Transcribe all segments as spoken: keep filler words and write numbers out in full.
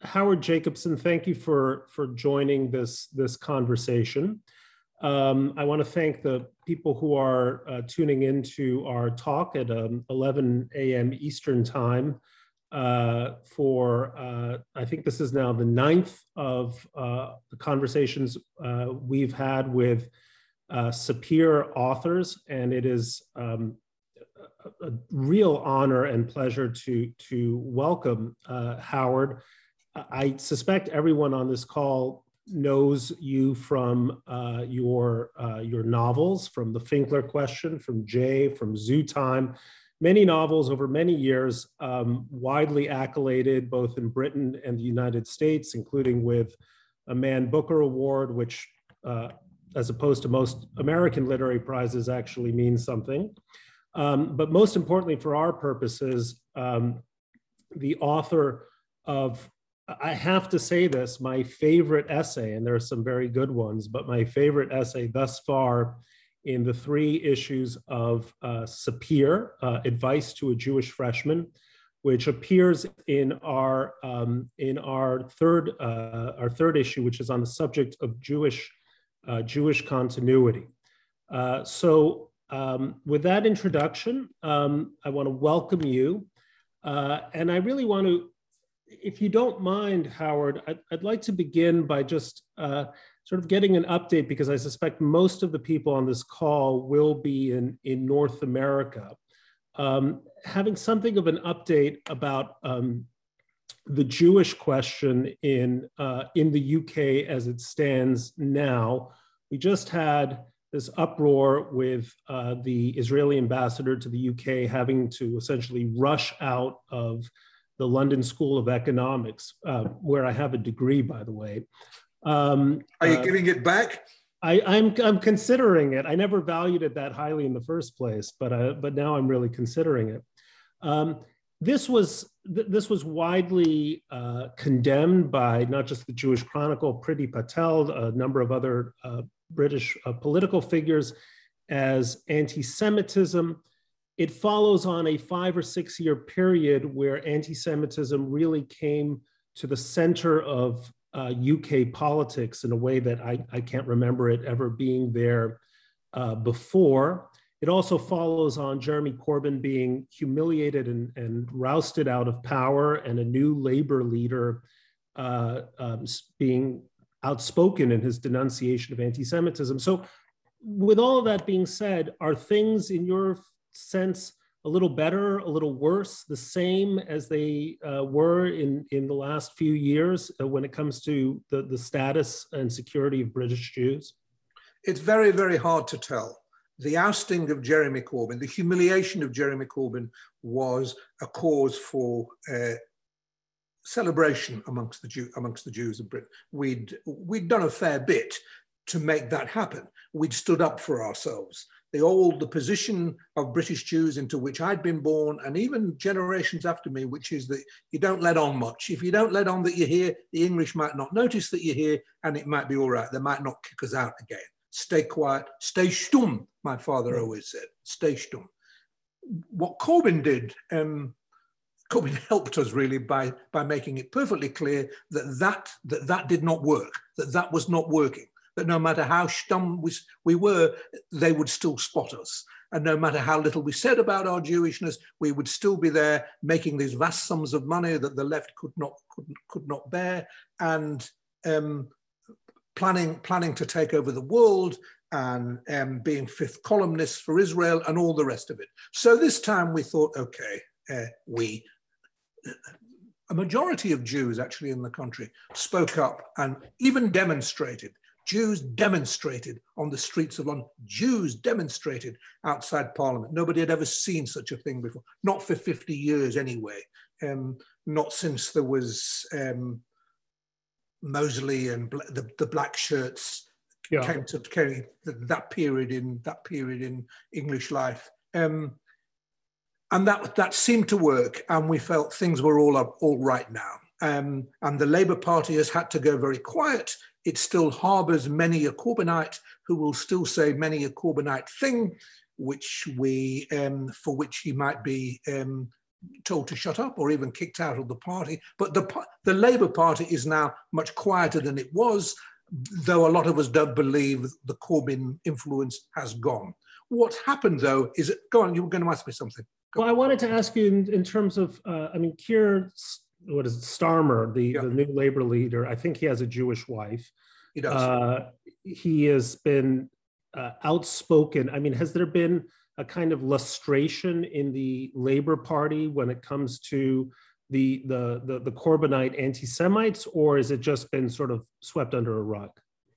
Howard Jacobson, thank you for, for joining this, this conversation. Um, I want to thank the people who are uh, tuning into our talk at um, eleven a m Eastern Time uh, for, uh, I think this is now the ninth of uh, the conversations uh, we've had with uh, Sapir authors, and it is um, a, a real honor and pleasure to, to welcome uh, Howard. I suspect everyone on this call knows you from uh, your, uh, your novels, from The Finkler Question, from Jay, from Zoo Time, many novels over many years, um, widely accoladed both in Britain and the United States, including with a Man Booker Award, which uh, as opposed to most American literary prizes actually means something. Um, but most importantly for our purposes, um, the author of, I have to say this, my favorite essay, and there are some very good ones, but my favorite essay thus far in the three issues of uh, Sapir, uh, Advice to a Jewish Freshman, which appears in our um, in our third uh, our third issue, which is on the subject of Jewish uh, Jewish continuity. Uh, so, um, with that introduction, um, I want to welcome you, uh, and I really want to. If you don't mind, Howard, I'd, I'd like to begin by just uh, sort of getting an update, because I suspect most of the people on this call will be in, in North America. Um, having something of an update about um, the Jewish question in, uh, in the U K as it stands now. We just had this uproar with uh, the Israeli ambassador to the U K having to essentially rush out of the London School of Economics, uh, where I have a degree, by the way. Um, Are you uh, giving it back? I, I'm, I'm considering it. I never valued it that highly in the first place, but, uh, but now I'm really considering it. Um, this, was, th this was widely uh, condemned by not just the Jewish Chronicle, Priti Patel, a number of other uh, British uh, political figures, as anti-Semitism. It follows on a five or six year period where anti-Semitism really came to the center of uh, U K politics in a way that I, I can't remember it ever being there uh, before. It also follows on Jeremy Corbyn being humiliated and, and rousted out of power, and a new Labour leader uh, um, being outspoken in his denunciation of anti-Semitism. So with all of that being said, are things in your sense a little better, a little worse, the same as they uh, were in, in the last few years uh, when it comes to the, the status and security of British Jews? It's very, very hard to tell. The ousting of Jeremy Corbyn, the humiliation of Jeremy Corbyn, was a cause for uh, celebration amongst the, Jew, amongst the Jews of Britain. We'd, we'd done a fair bit to make that happen. We'd stood up for ourselves. The old, the position of British Jews into which I'd been born, and even generations after me, which is that you don't let on much. If you don't let on that you're here, the English might not notice that you're here, and it might be all right. They might not kick us out again. Stay quiet, stay stumm, my father always said, stay stumm. What Corbyn did, um, Corbyn helped us really by, by making it perfectly clear that that, that that did not work, that that was not working. That no matter how stumm we, we were, they would still spot us. And no matter how little we said about our Jewishness, we would still be there making these vast sums of money that the left could not, could, could not bear, and um, planning, planning to take over the world, and um, being fifth columnists for Israel and all the rest of it. So this time we thought, okay, uh, we, a majority of Jews actually in the country spoke up and even demonstrated. Jews demonstrated on the streets of London. Jews demonstrated outside Parliament. Nobody had ever seen such a thing before, not for fifty years anyway, um, not since there was um, Mosley and the, the black shirts yeah. came to came, that period in that period in English life. Um, and that, that seemed to work, and we felt things were all, up, all right now. Um, and the Labour Party has had to go very quiet. It still harbours many a Corbynite who will still say many a Corbynite thing, which we, um, for which he might be um, told to shut up or even kicked out of the party. But the, the Labour Party is now much quieter than it was, though a lot of us don't believe the Corbyn influence has gone. What's happened, though, is, go on, you were going to ask me something. Go well, on. I wanted to ask you in, in terms of, uh, I mean, Keir, what is it, Starmer, the, yeah. the new Labour leader, I think he has a Jewish wife. He does. Uh, he has been uh, outspoken. I mean, has there been a kind of lustration in the Labour Party when it comes to the, the, the, the Corbynite anti-Semites, or has it just been sort of swept under a rug?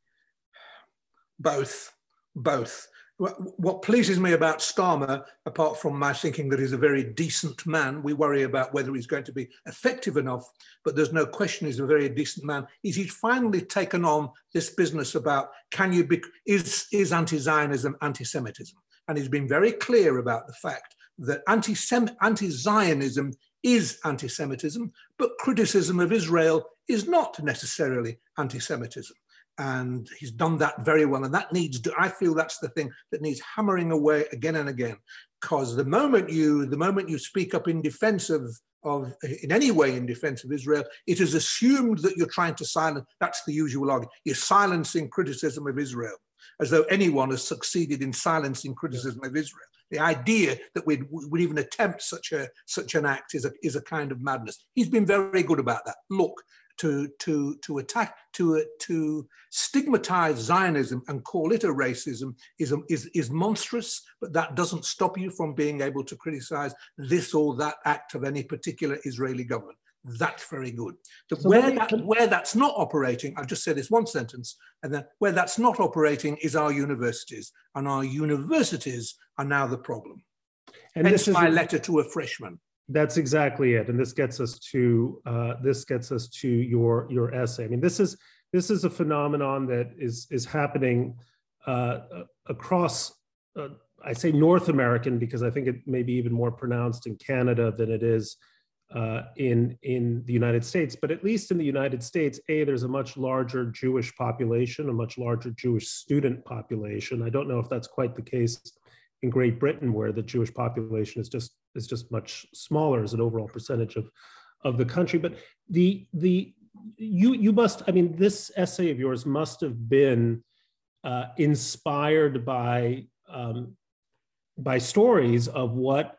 Both, both. What pleases me about Starmer, apart from my thinking that he's a very decent man, we worry about whether he's going to be effective enough, but there's no question he's a very decent man, is he's finally taken on this business about, can you be, is, is anti-Zionism anti-Semitism? And he's been very clear about the fact that anti-Zionism is anti-Semitism, but criticism of Israel is not necessarily anti-Semitism. And he's done that very well. And that needs, I feel that's the thing that needs hammering away again and again. Because the moment you, the moment you speak up in defense of, of, in any way in defense of Israel, it is assumed that you're trying to silence, that's the usual argument. You're silencing criticism of Israel, as though anyone has succeeded in silencing criticism yeah. of Israel. The idea that we'd, we'd even attempt such a such an act is a, is a kind of madness. He's been very good about that. Look, to, to, to attack, to, to stigmatize Zionism and call it a racism is, is, is monstrous, but that doesn't stop you from being able to criticize this or that act of any particular Israeli government. That's very good. So where, that, where that's not operating, I'll just say this one sentence, and then where that's not operating is our universities, and our universities are now the problem. And hence this is my letter to a freshman. That's exactly it, and this gets us to uh, this gets us to your your essay. I mean, this is this is a phenomenon that is is happening uh, across. Uh, I say North American because I think it may be even more pronounced in Canada than it is uh, in in the United States. But at least in the United States, a there's a much larger Jewish population, a much larger Jewish student population. I don't know if that's quite the case in Great Britain, where the Jewish population is just is just much smaller as an overall percentage of, of the country. But the the you you must, I mean, this essay of yours must have been uh, inspired by um, by stories of what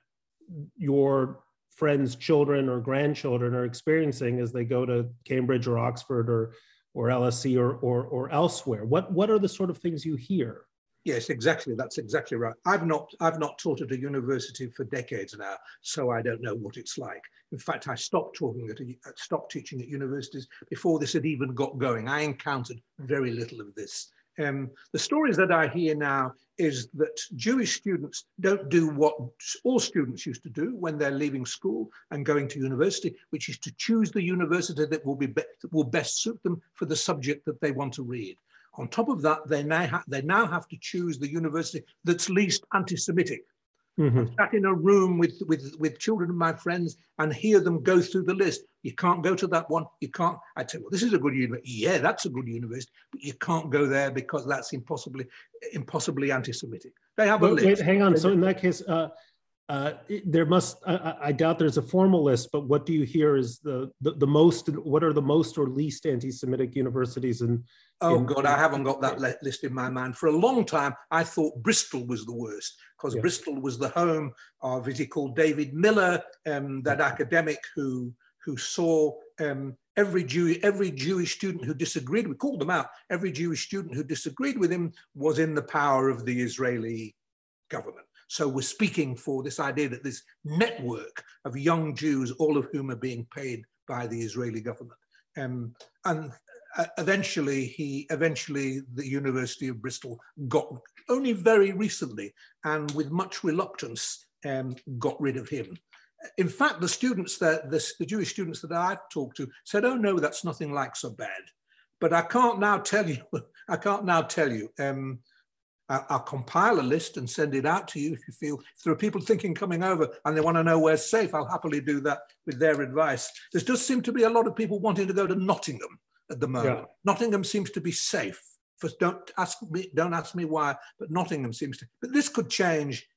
your friends' children or grandchildren are experiencing as they go to Cambridge or Oxford or or L S E or or, or elsewhere. What what are the sort of things you hear? Yes, exactly. That's exactly right. I've not, I've not taught at a university for decades now, so I don't know what it's like. In fact, I stopped talking at, a, stopped teaching at universities before this had even got going. I encountered very little of this. Um, the stories that I hear now is that Jewish students don't do what all students used to do when they're leaving school and going to university, which is to choose the university that will be, be that will best suit them for the subject that they want to read. On top of that, they now, they now have to choose the university that's least anti-Semitic. Mm-hmm. I sat in a room with, with, with children of my friends and hear them go through the list. You can't go to that one. You can't. I'd say, well, this is a good university. Yeah, that's a good university, but you can't go there because that's impossibly, impossibly anti-Semitic. They have a wait, list. Wait, hang on. So in that case, uh, uh, there must, I, I doubt there's a formal list, but what do you hear is the, the, the most, what are the most or least anti-Semitic universities in, Oh in, God, I haven't got that list in my mind. For a long time, I thought Bristol was the worst because yeah. Bristol was the home of, is he called David Miller, um, that yeah. academic who who saw um, every Jew, every Jewish student who disagreed, we called them out, every Jewish student who disagreed with him was in the power of the Israeli government. So we're speaking for this idea that this network of young Jews, all of whom are being paid by the Israeli government. Um, and uh, eventually, he, eventually the University of Bristol got, only very recently, and with much reluctance, um, got rid of him. In fact, the students that, the, the Jewish students that I've talked to said, oh no, that's nothing like so bad. But I can't now tell you, I can't now tell you, um, I'll compile a list and send it out to you if you feel, if there are people thinking coming over and they want to know where's safe, I'll happily do that with their advice. There does seem to be a lot of people wanting to go to Nottingham at the moment. Yeah. Nottingham seems to be safe. First, don't ask me, don't ask me why, but Nottingham seems to, but this could change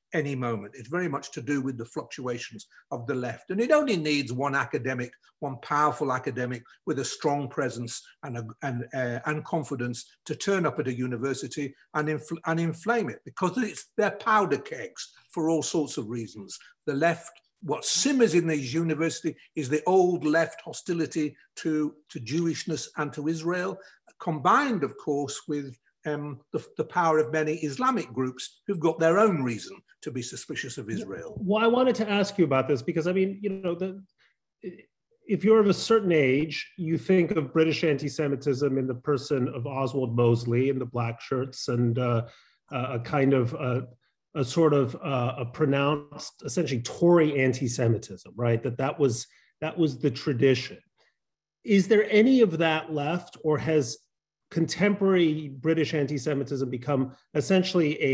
any moment. It's very much to do with the fluctuations of the left. And it only needs one academic, one powerful academic with a strong presence and, a, and, uh, and confidence to turn up at a university and, infl and inflame it, because it's, they're powder kegs for all sorts of reasons. The left, what simmers in these universities is the old left hostility to, to Jewishness and to Israel, combined, of course, with Um, the, the power of many Islamic groups who've got their own reason to be suspicious of Israel. Well, I wanted to ask you about this because, I mean, you know, the, if you're of a certain age, you think of British anti-Semitism in the person of Oswald Mosley in the black shirts and uh, a kind of uh, a sort of uh, a pronounced, essentially Tory anti-Semitism, right? That that was that was the tradition. Is there any of that left, or has contemporary British anti-Semitism become essentially a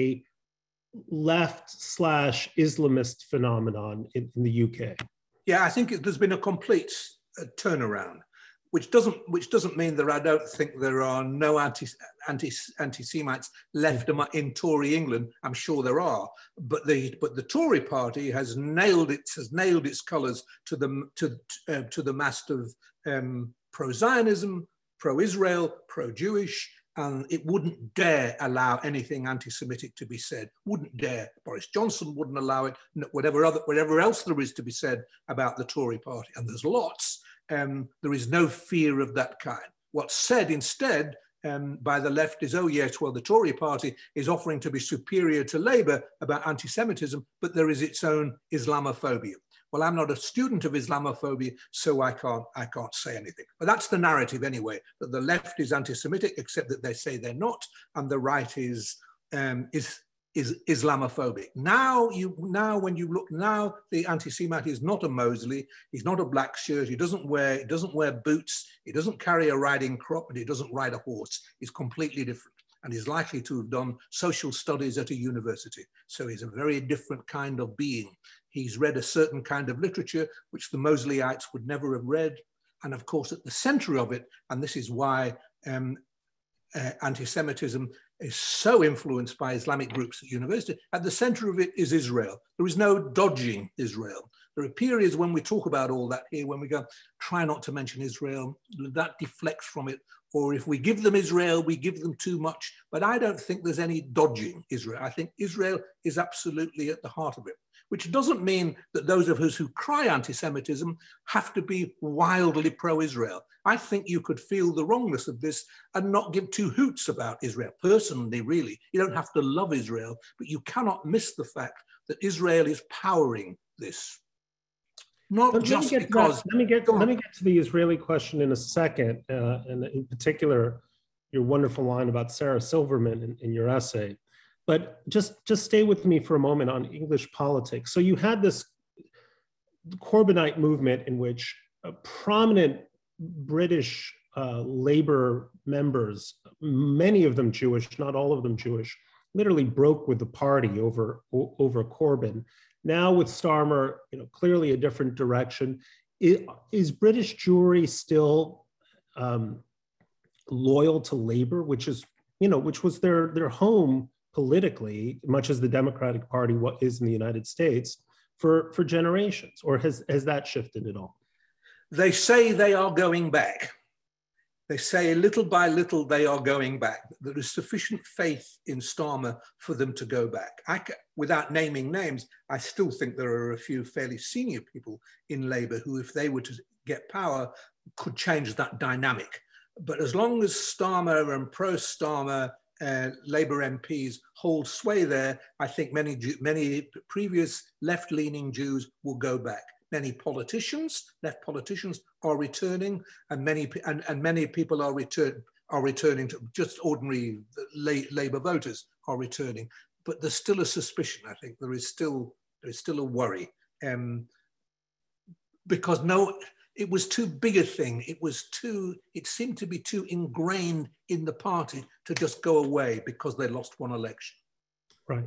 left slash Islamist phenomenon in, in the U K? Yeah, I think it, there's been a complete uh, turnaround, which doesn't which doesn't mean that I don't think there are no anti anti anti-Semites left mm-hmm. in Tory England. I'm sure there are, but the but the Tory party has nailed it has nailed its colours to the to uh, to the mast of um, pro-Zionism, pro-Israel, pro-Jewish, and it wouldn't dare allow anything anti-Semitic to be said. Wouldn't dare. Boris Johnson wouldn't allow it. Whatever other, whatever else there is to be said about the Tory party, and there's lots. Um, there is no fear of that kind. What's said instead um, by the left is, oh yes, well, the Tory party is offering to be superior to Labour about anti-Semitism, but there is its own Islamophobia. Well, I'm not a student of Islamophobia, so I can't, I can't say anything. But that's the narrative anyway, that the left is anti-Semitic, except that they say they're not, and the right is, um, is, is Islamophobic. Now, you, now, when you look, now the anti-Semite is not a Mosley, he's not a black shirt, he doesn't wear, he doesn't wear boots, he doesn't carry a riding crop, and he doesn't ride a horse. He's completely different, and he's likely to have done social studies at a university. So he's a very different kind of being. He's read a certain kind of literature, which the Mosleyites would never have read. And of course, at the center of it, and this is why um, uh, anti-Semitism is so influenced by Islamic groups at university, at the center of it is Israel. There is no dodging Israel. There are periods when we talk about all that here, when we go, try not to mention Israel, that deflects from it. Or if we give them Israel, we give them too much. But I don't think there's any dodging Israel. I think Israel is absolutely at the heart of it, which doesn't mean that those of us who cry anti-Semitism have to be wildly pro-Israel. I think you could feel the wrongness of this and not give two hoots about Israel. Personally, really, you don't have to love Israel, but you cannot miss the fact that Israel is powering this. Not let just me get because... Let me, get, let me get to the Israeli question in a second, uh, and in particular, your wonderful line about Sarah Silverman in, in your essay. But just, just stay with me for a moment on English politics. So you had this Corbynite movement in which a prominent British uh, Labour members, many of them Jewish, not all of them Jewish, literally broke with the party over, over Corbyn. Now with Starmer, you know, clearly a different direction. Is, is British Jewry still um, loyal to Labour, which is, you know, which was their, their home politically, much as the Democratic Party is in the United States, for, for generations, or has, has that shifted at all? They say they are going back. They say little by little they are going back. There is sufficient faith in Starmer for them to go back. I ca without naming names, I still think there are a few fairly senior people in Labour who, if they were to get power, could change that dynamic. But as long as Starmer and pro-Starmer uh, Labour M Ps hold sway there, I think many, many previous left-leaning Jews will go back. Many politicians, left politicians, are returning, and many and, and many people are return are returning to just ordinary Labour voters are returning. But there's still a suspicion. I think there is still there is still a worry, um, because no, it was too big a thing. It was too. It seemed to be too ingrained in the party to just go away because they lost one election. Right.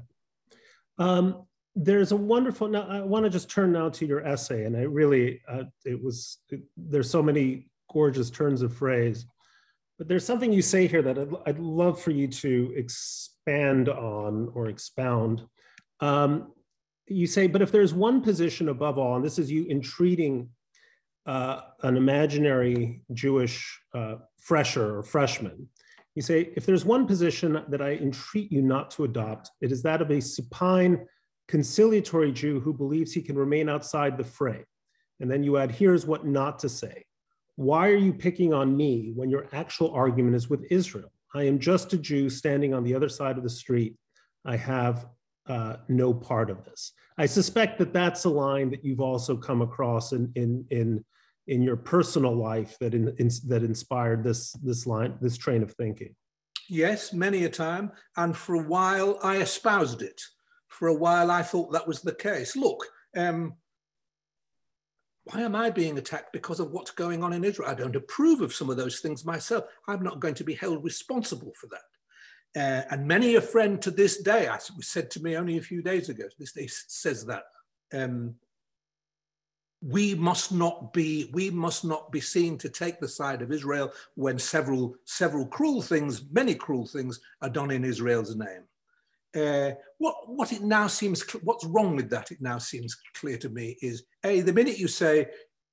Um, There's a wonderful, now I want to just turn now to your essay, and I really, uh, it was, it, there's so many gorgeous turns of phrase, but there's something you say here that I'd, I'd love for you to expand on or expound. Um, you say, but if there's one position above all, and this is you entreating uh, an imaginary Jewish uh, fresher or freshman, you say, if there's one position that I entreat you not to adopt, it is that of a supine, conciliatory Jew who believes he can remain outside the fray. And then you add, here's what not to say. Why are you picking on me when your actual argument is with Israel? I am just a Jew standing on the other side of the street. I have uh, no part of this. I suspect that that's a line that you've also come across in, in, in, in your personal life that, in, in, that inspired this, this line, this train of thinking. Yes, many a time. And for a while, I espoused it. For a while, I thought that was the case. Look, um, why am I being attacked because of what's going on in Israel? I don't approve of some of those things myself. I'm not going to be held responsible for that. Uh, and many a friend to this day, as was said to me only a few days ago, this day says that um, we must not be we must not be seen to take the side of Israel when several several cruel things, many cruel things, are done in Israel's name. Uh, what, what it now seems, what's wrong with that, it now seems clear to me, is A, the minute you say,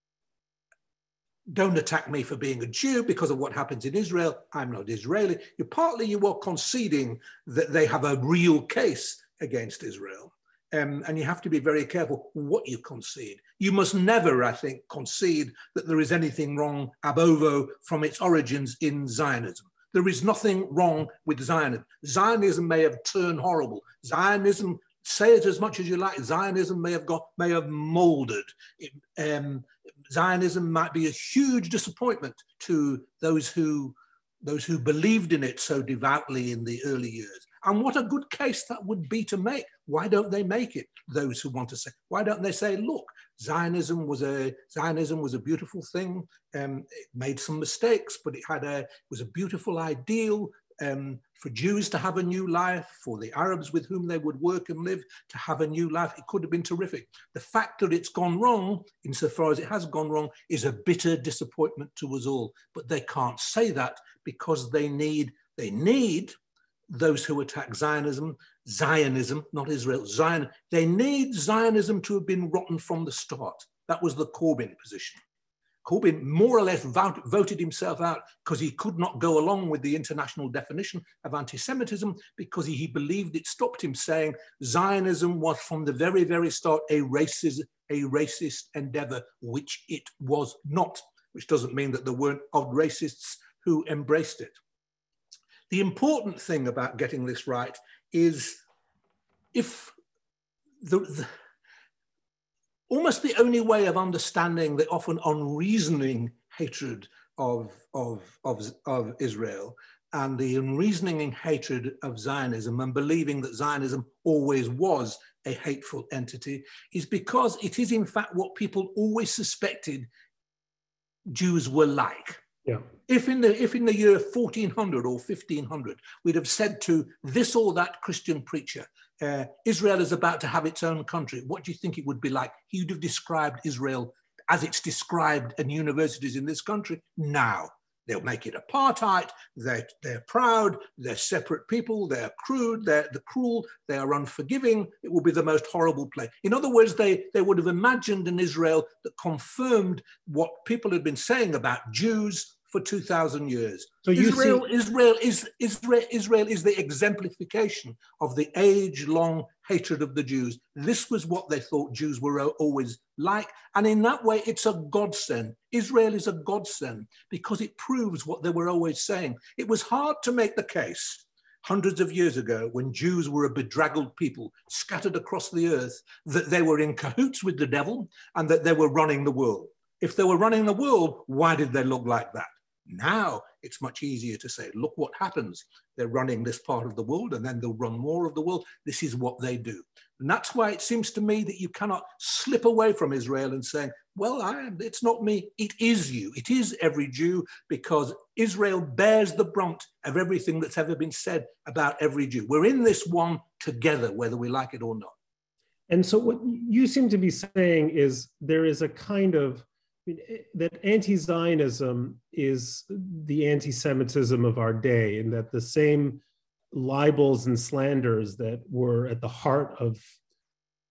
don't attack me for being a Jew because of what happens in Israel, I'm not Israeli, you partly you are conceding that they have a real case against Israel. Um, and you have to be very careful what you concede. You must never, I think, concede that there is anything wrong ab ovo from its origins in Zionism. There is nothing wrong with Zionism. Zionism may have turned horrible. Zionism, say it as much as you like, Zionism may have got, may have molded. It, um, Zionism might be a huge disappointment to those who, those who believed in it so devoutly in the early years. And what a good case that would be to make. Why don't they make it? Those who want to say, why don't they say, look, Zionism was a Zionism was a beautiful thing. Um, it made some mistakes, but it had a it was a beautiful ideal um, for Jews to have a new life, for the Arabs with whom they would work and live to have a new life. It could have been terrific. The fact that it's gone wrong, insofar as it has gone wrong, is a bitter disappointment to us all. But they can't say that because they need they need. those who attack Zionism, Zionism, not Israel, Zion, they need Zionism to have been rotten from the start. That was the Corbyn position. Corbyn more or less vouch, voted himself out because he could not go along with the international definition of anti-Semitism because he, he believed it stopped him saying Zionism was from the very, very start a racist, a racist endeavor, which it was not, which doesn't mean that there weren't odd racists who embraced it. The important thing about getting this right is if the, the almost the only way of understanding the often unreasoning hatred of, of, of, of Israel and the unreasoning hatred of Zionism and believing that Zionism always was a hateful entity is because it is in fact what people always suspected Jews were like. Yeah. If in the if in the year fourteen hundred or fifteen hundred, we'd have said to this or that Christian preacher, uh, Israel is about to have its own country, what do you think it would be like? He would have described Israel as it's described in universities in this country now. They'll make it apartheid, they're, they're proud, they're separate people, they're crude, they're the cruel, they are unforgiving, it will be the most horrible place. In other words, they, they would have imagined an Israel that confirmed what people had been saying about Jews for two thousand years. So you Israel, see... Israel, is, Israel, Israel is the exemplification of the age-long hatred of the Jews. This was what they thought Jews were always like. And in that way, it's a godsend. Israel is a godsend because it proves what they were always saying. It was hard to make the case hundreds of years ago when Jews were a bedraggled people scattered across the earth that they were in cahoots with the devil and that they were running the world. If they were running the world, why did they look like that? Now it's much easier to say, look what happens. They're running this part of the world and then they'll run more of the world. This is what they do. And that's why it seems to me that you cannot slip away from Israel and saying, well, I, it's not me. It is you. It is every Jew because Israel bears the brunt of everything that's ever been said about every Jew. We're in this one together, whether we like it or not. And so what you seem to be saying is there is a kind of that anti-Zionism is the anti-Semitism of our day, and that the same libels and slanders that were at the heart of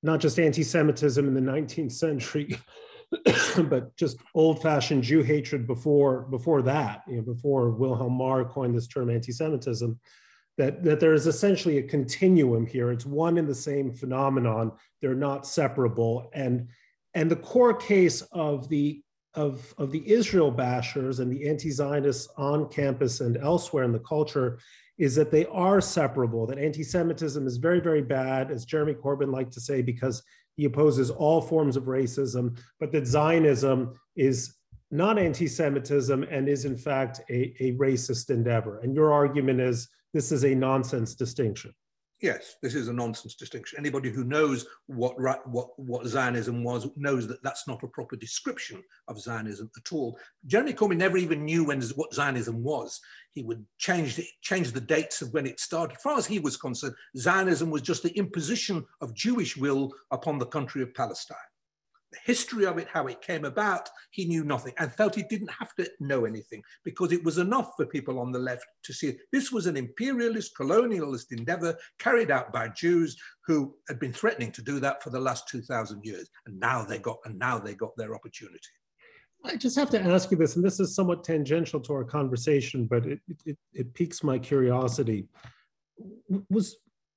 not just anti-Semitism in the nineteenth century, but just old-fashioned Jew hatred before, before that, you know, before Wilhelm Marr coined this term anti-Semitism, that, that there is essentially a continuum here. It's one and the same phenomenon. They're not separable. And, and the core case of the, of, of the Israel bashers and the anti-Zionists on campus and elsewhere in the culture is that they are separable, that anti-Semitism is very, very bad, as Jeremy Corbyn liked to say, because he opposes all forms of racism, but that Zionism is not anti-Semitism and is in fact a, a racist endeavor. And your argument is this is a nonsense distinction. Yes, this is a nonsense distinction. Anybody who knows what, what, what Zionism was knows that that's not a proper description of Zionism at all. Jeremy Corbyn never even knew when, what Zionism was. He would change the, change the dates of when it started. As far as he was concerned, Zionism was just the imposition of Jewish will upon the country of Palestine. The history of it, how it came about, he knew nothing and felt he didn't have to know anything because it was enough for people on the left to see it. This was an imperialist, colonialist endeavor carried out by Jews who had been threatening to do that for the last two thousand years. And now they got, and now they got their opportunity. I just have to ask you this, and this is somewhat tangential to our conversation, but it, it, it piques my curiosity. Was,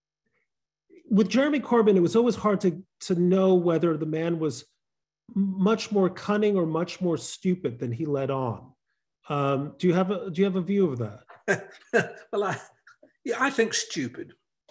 with Jeremy Corbyn, it was always hard to, to know whether the man was much more cunning or much more stupid than he let on. Um, do you have a do you have a view of that? Well, I, yeah, I think stupid.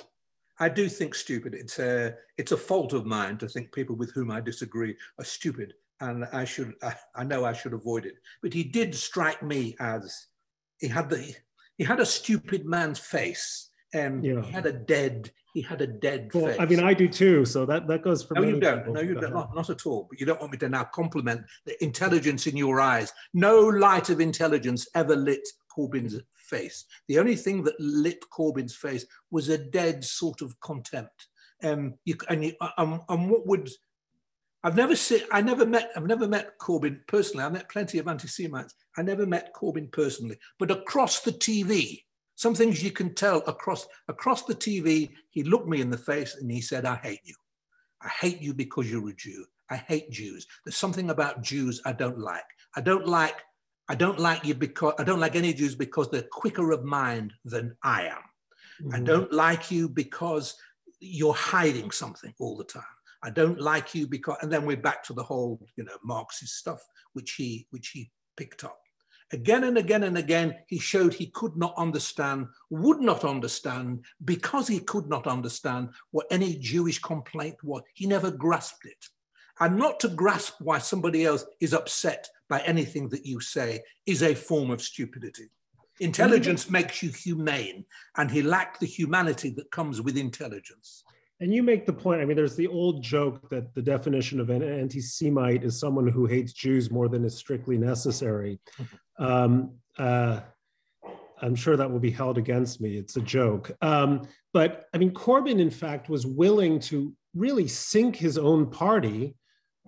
I do think stupid. It's a it's a fault of mine to think people with whom I disagree are stupid, and I should I, I know I should avoid it. But he did strike me as he had the he had a stupid man's face, and yeah. he had a dead. He had a dead well, face. I mean, I do too. So that, that goes for no, many you don't. people. No, you don't. Not, not at all. But you don't want me to now compliment the intelligence in your eyes. No light of intelligence ever lit Corbyn's face. The only thing that lit Corbyn's face was a dead sort of contempt. Um, you, and, you, um, and what would I've never seen. I never met. I've never met Corbyn personally. I met plenty of anti-Semites. I never met Corbyn personally. But across the T V. Some things you can tell across, across the T V, he looked me in the face and he said, I hate you. I hate you because you're a Jew. I hate Jews. There's something about Jews I don't like. I don't like, I don't like you because, I don't like any Jews because they're quicker of mind than I am. Mm-hmm. I don't like you because you're hiding something all the time. I don't like you because, and then we're back to the whole, you know, Marxist stuff, which he, which he picked up. Again and again and again, he showed he could not understand, would not understand, because he could not understand what any Jewish complaint was. He never grasped it. And not to grasp why somebody else is upset by anything that you say is a form of stupidity. Intelligence makes you humane, and he lacked the humanity that comes with intelligence. And you make the point, I mean, there's the old joke that the definition of an anti-Semite is someone who hates Jews more than is strictly necessary. Um, uh, I'm sure that will be held against me. It's a joke. Um, but I mean, Corbyn, in fact, was willing to really sink his own party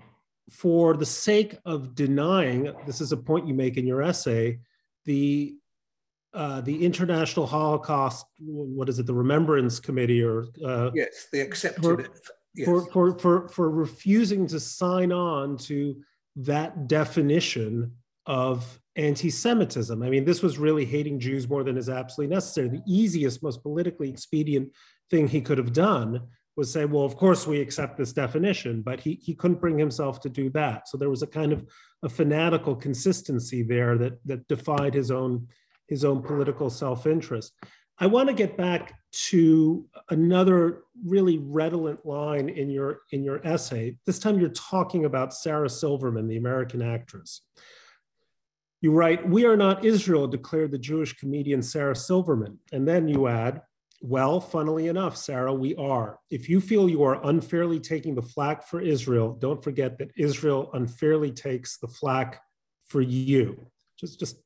for the sake of denying, this is a point you make in your essay, the Uh, the International Holocaust, what is it, the Remembrance Committee, or uh, yes, they accepted for, it. Yes. For, for, for, for refusing to sign on to that definition of anti-Semitism. I mean, this was really hating Jews more than is absolutely necessary. The easiest, most politically expedient thing he could have done was say, well, of course we accept this definition, but he, he couldn't bring himself to do that. So there was a kind of a fanatical consistency there that, that defied his own his own political self-interest. I want to get back to another really redolent line in your, in your essay. This time you're talking about Sarah Silverman, the American actress. You write, "We are not Israel," declared the Jewish comedian Sarah Silverman. And then you add, "Well, funnily enough, Sarah, we are. If you feel you are unfairly taking the flak for Israel, don't forget that Israel unfairly takes the flak for you." Just, just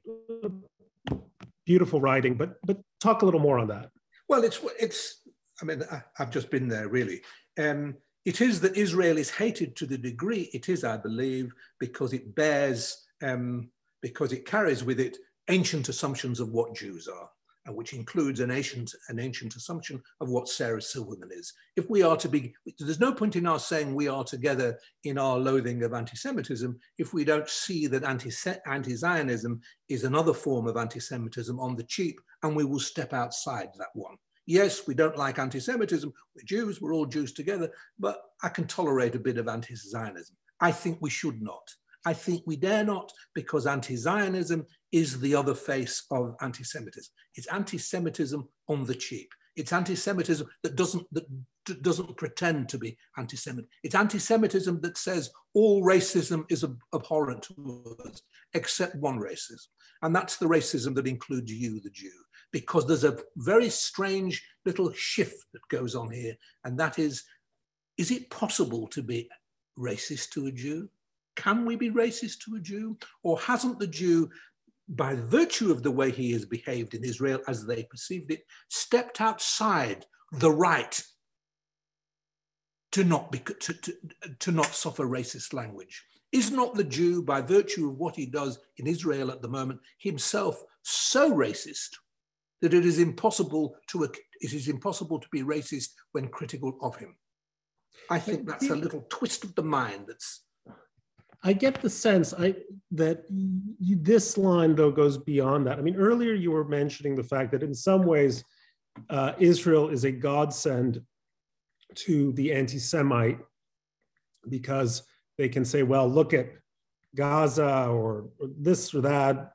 beautiful writing, but but talk a little more on that. Well, it's it's. I mean, I, I've just been there, really. Um, it is that Israel is hated to the degree it is, I believe, because it bears, um, because it carries with it ancient assumptions of what Jews are. and which includes an ancient, an ancient assumption of what Sarah Silverman is. If we are to be, there's no point in our saying we are together in our loathing of anti-Semitism if we don't see that anti-Zionism is another form of anti-Semitism on the cheap, and we will step outside that one. Yes, we don't like anti-Semitism, we're Jews, we're all Jews together, but I can tolerate a bit of anti-Zionism. I think we should not. I think we dare not, because anti-Zionism is the other face of anti-Semitism. It's anti-Semitism on the cheap. It's anti-Semitism that doesn't, that doesn't pretend to be anti-Semitic. It's anti-Semitism that says all racism is abhorrent to us, except one racism. And that's the racism that includes you, the Jew, because there's a very strange little shift that goes on here. And that is, is it possible to be racist to a Jew? Can we be racist to a Jew? Or hasn't the Jew, by virtue of the way he has behaved in Israel as they perceived it, stepped outside the right to not, be, to, to, to not suffer racist language? Is not the Jew, by virtue of what he does in Israel at the moment, himself so racist that it is impossible to, it is impossible to be racist when critical of him? I think that's a little twist of the mind that's... I get the sense I, that you, this line, though, goes beyond that. I mean, earlier you were mentioning the fact that in some ways, uh, Israel is a godsend to the anti-Semite because they can say, well, look at Gaza or, or this or that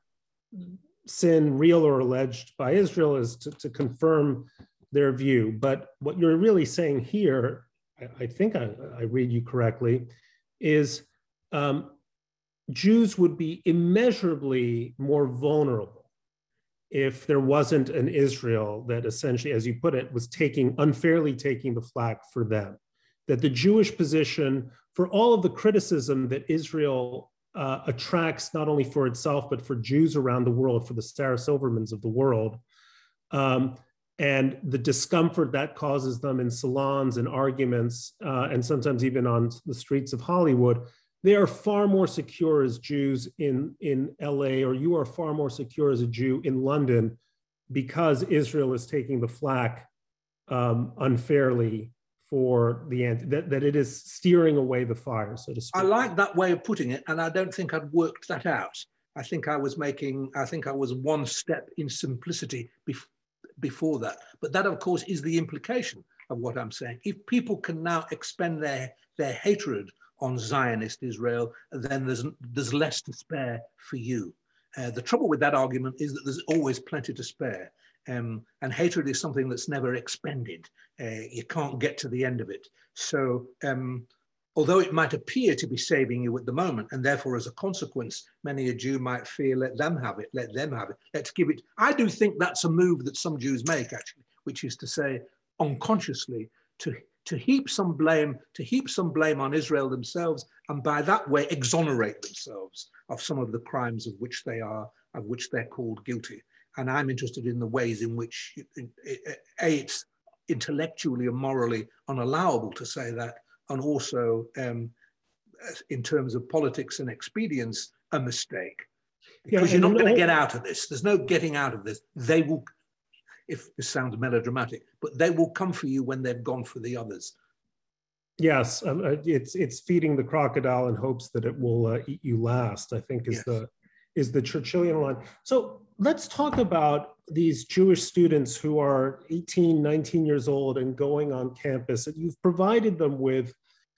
sin, real or alleged by Israel, is to, to confirm their view. But what you're really saying here, I, I think I, I read you correctly, is Um, Jews would be immeasurably more vulnerable if there wasn't an Israel that essentially, as you put it, was taking, unfairly taking the flak for them. That the Jewish position, for all of the criticism that Israel uh, attracts not only for itself, but for Jews around the world, for the Sarah Silvermans of the world, um, and the discomfort that causes them in salons and arguments, uh, and sometimes even on the streets of Hollywood, they are far more secure as Jews in, in L A, or you are far more secure as a Jew in London, because Israel is taking the flak um, unfairly for the anti, that, that it is steering away the fire, so to speak. I like that way of putting it, and I don't think I'd worked that out. I think I was making, I think I was one step in simplicity bef- before that. But that, of course, is the implication of what I'm saying. If people can now expend their, their hatred on Zionist Israel, then there's, there's less to spare for you. Uh, the trouble with that argument is that there's always plenty to spare. Um, and hatred is something that's never expended. Uh, you can't get to the end of it. So um, although it might appear to be saving you at the moment, and therefore as a consequence, many a Jew might feel, let them have it, let them have it, let's give it. I do think that's a move that some Jews make, actually, which is to say, unconsciously, to to heap some blame, to heap some blame on Israel themselves, and by that way exonerate themselves of some of the crimes of which they are, of which they're called guilty. And I'm interested in the ways in which, A, it's intellectually and morally unallowable to say that, and also um, in terms of politics and expedience, a mistake. Because yeah, you're not going to get out of this. There's no getting out of this. They will, if this sounds melodramatic, but they will come for you when they've gone for the others. Yes, um, it's it's feeding the crocodile in hopes that it will uh, eat you last, I think is yes. the is the Churchillian line. So let's talk about these Jewish students who are eighteen, nineteen years old and going on campus. And you've provided them with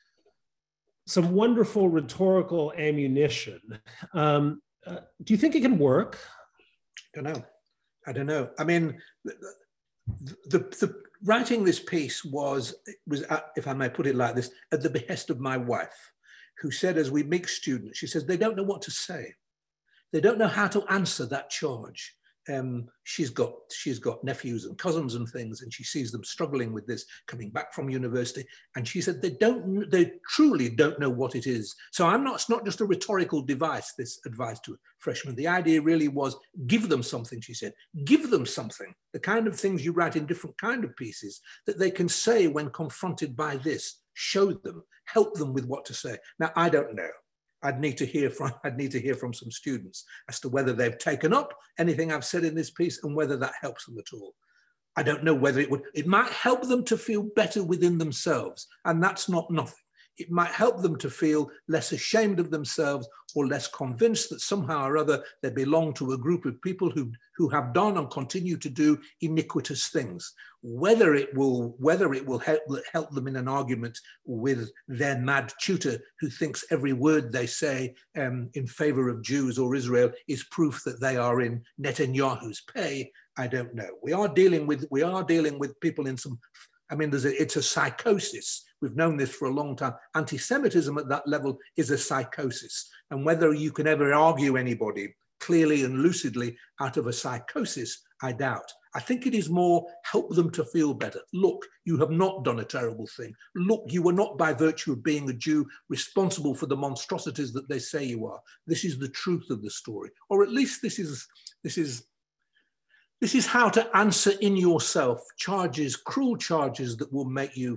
some wonderful rhetorical ammunition. Um, uh, do you think it can work? I don't know. I don't know. I mean, the, the, the writing this piece was, was at, if I may put it like this, at the behest of my wife, who said, as we meet students, she says, they don't know what to say. They don't know how to answer that charge. Um, she's got she's got nephews and cousins and things, and she sees them struggling with this coming back from university. And she said they don't, they truly don't know what it is. So I'm not. It's not just a rhetorical device. This advice to freshmen. The idea really was give them something. She said, give them something. The kind of things you write in different kind of pieces that they can say when confronted by this. Show them, help them with what to say. Now I don't know. I'd need to hear from I'd need to hear from some students as to whether they've taken up anything I've said in this piece and whether that helps them at all. I don't know whether it would. It might help them to feel better within themselves, and that's not nothing. It might help them to feel less ashamed of themselves or less convinced that somehow or other they belong to a group of people who, who have done and continue to do iniquitous things. Whether it will, whether it will help, help them in an argument with their mad tutor who thinks every word they say um, in favor of Jews or Israel is proof that they are in Netanyahu's pay, I don't know. We are dealing with, we are dealing with people in some, I mean, there's a, it's a psychosis. We've known this for a long time. Anti-Semitism at that level is a psychosis. And whether you can ever argue anybody clearly and lucidly out of a psychosis, I doubt. I think it is more help them to feel better. Look, you have not done a terrible thing. Look, you were not by virtue of being a Jew responsible for the monstrosities that they say you are. This is the truth of the story. Or at least this is, this is, this is how to answer in yourself charges, cruel charges that will make you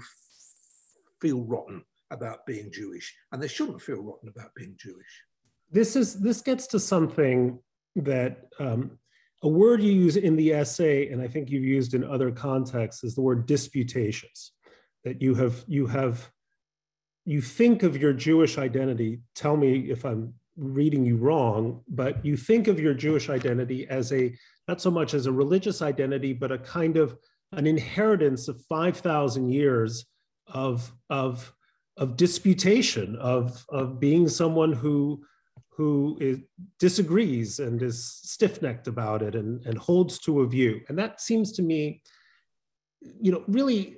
feel rotten about being Jewish, and they shouldn't feel rotten about being Jewish. This is this gets to something that um, a word you use in the essay, and I think you've used in other contexts, is the word disputatious. That you have you have you think of your Jewish identity. Tell me if I'm reading you wrong, but you think of your Jewish identity as a not so much as a religious identity, but a kind of an inheritance of five thousand years of of of disputation, of of being someone who who is, disagrees and is stiff-necked about it and, and holds to a view. And that seems to me, you know, really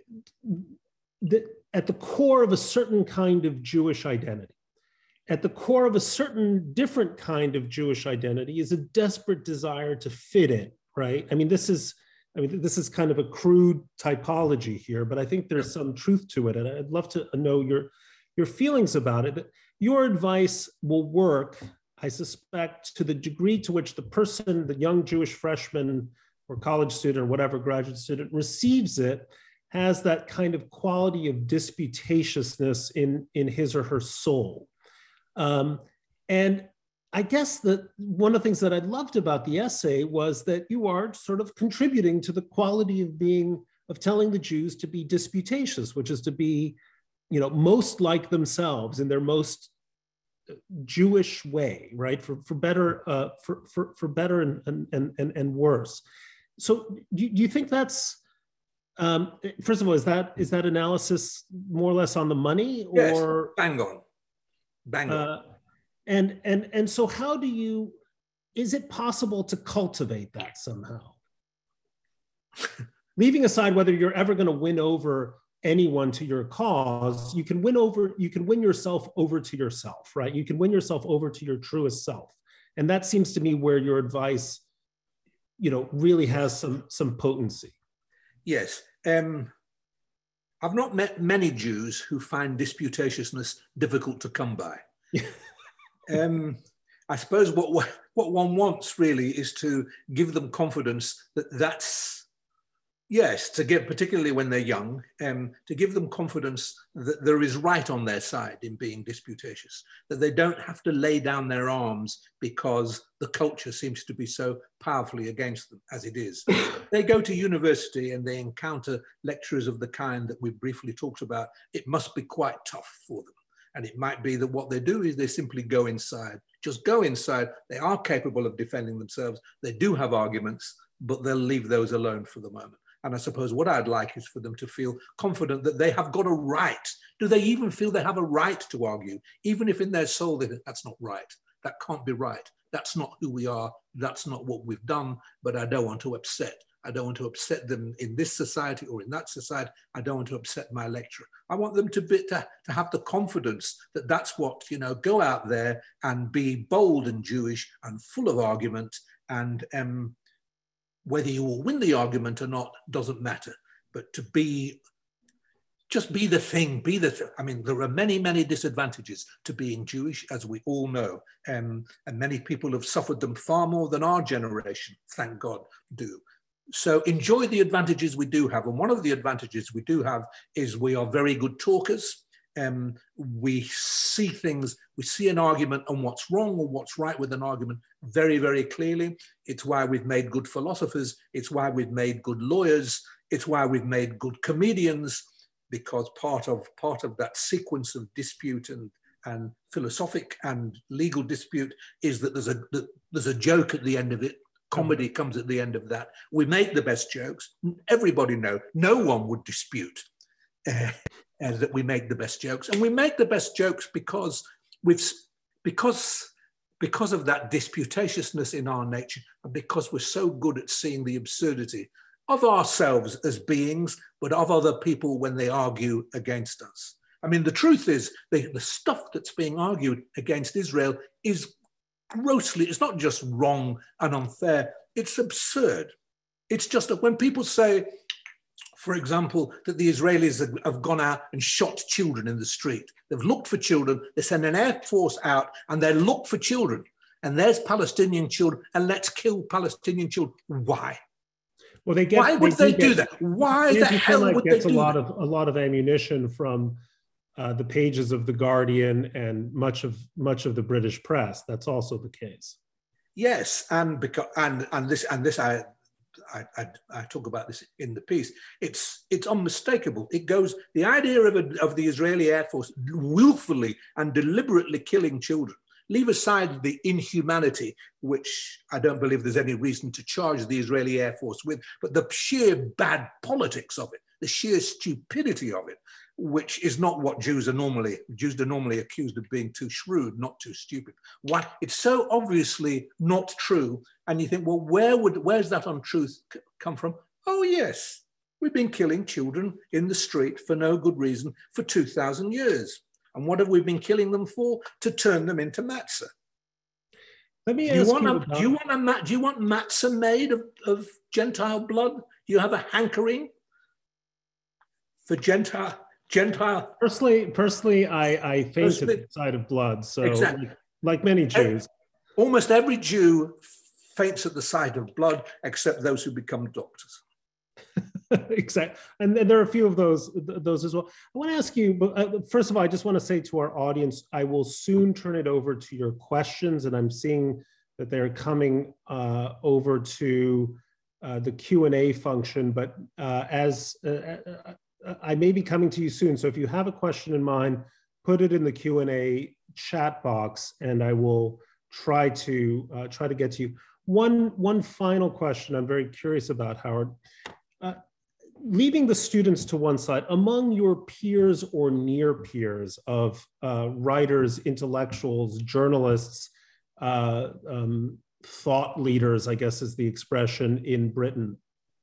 the, at the core of a certain kind of Jewish identity. At the core of a certain different kind of Jewish identity is a desperate desire to fit in, right? I mean, this is I mean, this is kind of a crude typology here, but I think there's some truth to it. And I'd love to know your, your feelings about it. Your advice will work, I suspect, to the degree to which the person, the young Jewish freshman or college student or whatever graduate student receives it, has that kind of quality of disputatiousness in, in his or her soul. Um, and I guess that one of the things that I loved about the essay was that you are sort of contributing to the quality of being, of telling the Jews to be disputatious, which is to be, you know, most like themselves in their most Jewish way, right? For, for better, uh, for, for, for better and, and, and, and worse. So do, do you think that's, um, first of all, is that, is that analysis more or less on the money? Or yes, bang on, bang on. Uh, And, and, and so how do you, is it possible to cultivate that somehow? Leaving aside whether you're ever going to win over anyone to your cause, you can win over, you can win yourself over to yourself, right? You can win yourself over to your truest self. And that seems to me where your advice, you know, really has some, some potency. Yes. Um, I've not met many Jews who find disputatiousness difficult to come by. Um, I suppose what, what one wants really is to give them confidence that that's, yes, to give, particularly when they're young, um, to give them confidence that there is right on their side in being disputatious, that they don't have to lay down their arms because the culture seems to be so powerfully against them as it is. They go to university and they encounter lecturers of the kind that we briefly talked about. It must be quite tough for them. And it might be that what they do is they simply go inside, just go inside. They are capable of defending themselves. They do have arguments, but they'll leave those alone for the moment. And I suppose what I'd like is for them to feel confident that they have got a right. Do they even feel they have a right to argue? Even if in their soul they think that's not right, that can't be right. That's not who we are. That's not what we've done, but I don't want to upset. I don't want to upset them in this society or in that society. I don't want to upset my lecturer. I want them to, be, to, to have the confidence that that's what, you know, go out there and be bold and Jewish and full of argument, and um, whether you will win the argument or not doesn't matter, but to be, just be the thing, be the thing. I mean, there are many, many disadvantages to being Jewish, as we all know, um, and many people have suffered them far more than our generation, thank God, do. So enjoy the advantages we do have. And one of the advantages we do have is we are very good talkers. Um, we see things, we see an argument and what's wrong or what's right with an argument very, very clearly. It's why we've made good philosophers. It's why we've made good lawyers. It's why we've made good comedians, because part of, part of that sequence of dispute and, and philosophic and legal dispute is that there's a, that there's a joke at the end of it. Comedy comes at the end of that. We make the best jokes. Everybody knows. No one would dispute uh, uh, that we make the best jokes, and we make the best jokes because we've because because of that disputatiousness in our nature, and because we're so good at seeing the absurdity of ourselves as beings, but of other people when they argue against us. I mean, the truth is, the, the stuff that's being argued against Israel is grossly, it's not just wrong and unfair, it's absurd. It's just that when people say, for example, that the Israelis have, have gone out and shot children in the street, they've looked for children, they send an air force out and they look for children, and there's Palestinian children, and let's kill Palestinian children. Why? Well, they get, Why would they, they, do do that? Why the hell would they do a lot that? of a lot of ammunition from Uh, the pages of The Guardian and much of much of the British press. That's also the case. Yes, and because and and this and this I, I I I talk about this in the piece. It's it's unmistakable. It goes the idea of a, of the Israeli Air Force willfully and deliberately killing children. Leave aside the inhumanity, which I don't believe there's any reason to charge the Israeli Air Force with, but the sheer bad politics of it, the sheer stupidity of it, which is not what Jews are normally, Jews are normally accused of being too shrewd, not too stupid. Why? It's so obviously not true. And you think, well, where would, where's that untruth come from? Oh yes, we've been killing children in the street for no good reason for two thousand years. And what have we been killing them for? To turn them into matzah. Let me do you ask want you a, about... do you want a, do you want matzah made of, of Gentile blood? Do you have a hankering for Gentile? Gentile. Personally, personally, I, I faint at the sight of blood. So, exactly. like, like many Jews, almost every Jew faints at the sight of blood, except those who become doctors. Exactly, and, and there are a few of those those as well. I want to ask you, but uh, first of all, I just want to say to our audience, I will soon turn it over to your questions, and I'm seeing that they're coming uh, over to uh, the Q and A function. But uh, as uh, I may be coming to you soon, so if you have a question in mind, put it in the Q and A chat box, and I will try to uh, try to get to you. One one final question I'm very curious about, Howard. Uh, leaving the students to one side, among your peers or near peers of uh, writers, intellectuals, journalists, uh, um, thought leaders, I guess is the expression in Britain,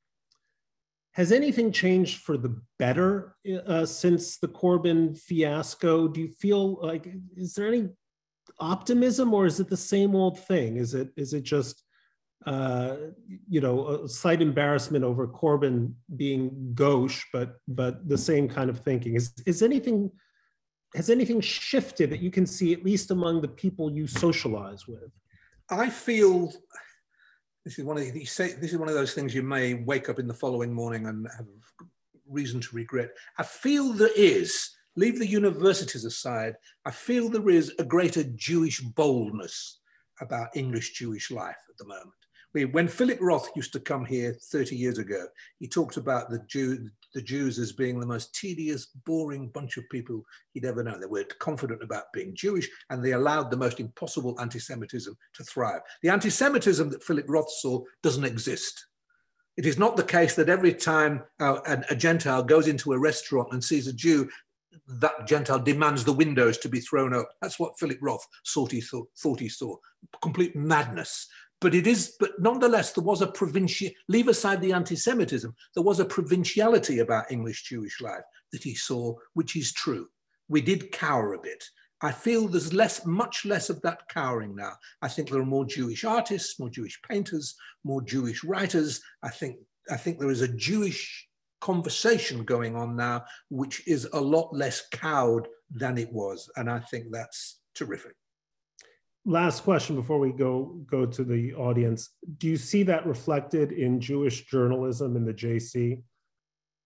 has anything changed for the better uh, since the Corbyn fiasco? Do you feel like, is there any optimism, or is it the same old thing? Is it is it just, uh, you know, a slight embarrassment over Corbyn being gauche, but but the same kind of thinking? Is is anything, has anything shifted that you can see, at least among the people you socialize with? I feel this is one of you say this is one of those things you may wake up in the following morning and have reason to regret. I feel there is, leave the universities aside, I feel there is a greater Jewish boldness about English Jewish life at the moment. We, when Philip Roth used to come here thirty years ago, he talked about the, Jew, the Jews as being the most tedious, boring bunch of people he'd ever known. They were confident about being Jewish, and they allowed the most impossible anti-Semitism to thrive. The anti-Semitism that Philip Roth saw doesn't exist. It is not the case that every time uh, a, a Gentile goes into a restaurant and sees a Jew, that Gentile demands the windows to be thrown up. That's what Philip Roth thought he, thought, thought he saw. Complete madness. But it is, but nonetheless, there was a provincial, leave aside the anti-Semitism, there was a provinciality about English Jewish life that he saw, which is true. We did cower a bit. I feel there's less, much less of that cowering now. I think there are more Jewish artists, more Jewish painters, more Jewish writers. I think, I think there is a Jewish conversation going on now, which is a lot less cowed than it was. And I think that's terrific. Last question before we go, go to the audience. Do you see that reflected in Jewish journalism in the J C?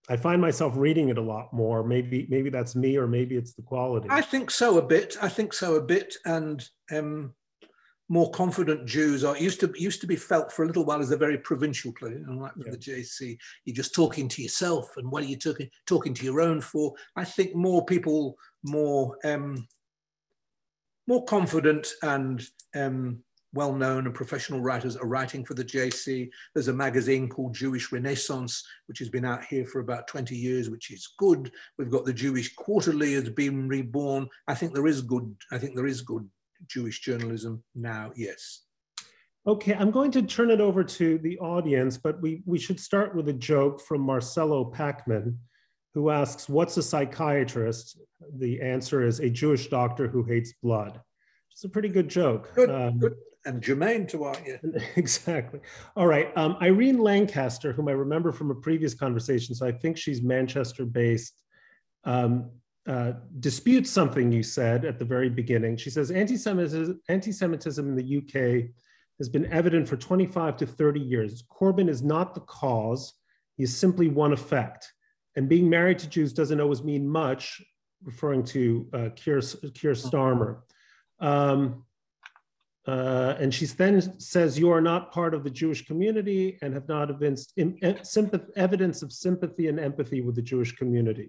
I find myself reading it a lot more. Maybe, maybe that's me, or maybe it's the quality. I think so a bit. I think so a bit. And um, more confident Jews are used to used to be felt for a little while as a very provincial play, you know, like for yeah. the J C. You're just talking to yourself, and what are you talking talking to your own for? I think more people, more um, more confident and um, well-known and professional writers are writing for the J C. There's a magazine called Jewish Renaissance, which has been out here for about twenty years, which is good. We've got the Jewish Quarterly has been reborn. I think there is good. I think there is good Jewish journalism now. Yes. Okay, I'm going to turn it over to the audience, but we we should start with a joke from Marcelo Pacman, who asks, "What's a psychiatrist?" The answer is a Jewish doctor who hates blood. It's a pretty good joke. Good, um, good. And germane to our, yeah. Exactly. All right. Um, Irene Lancaster, whom I remember from a previous conversation, so I think she's Manchester-based, um, uh, disputes something you said at the very beginning. She says, anti-Semitism, anti-Semitism in the U K has been evident for twenty-five to thirty years. Corbyn is not the cause. He is simply one effect. And being married to Jews doesn't always mean much, referring to uh, Keir, Keir Starmer. Um, Uh, and she then says, you are not part of the Jewish community and have not evinced evidence of sympathy and empathy with the Jewish community.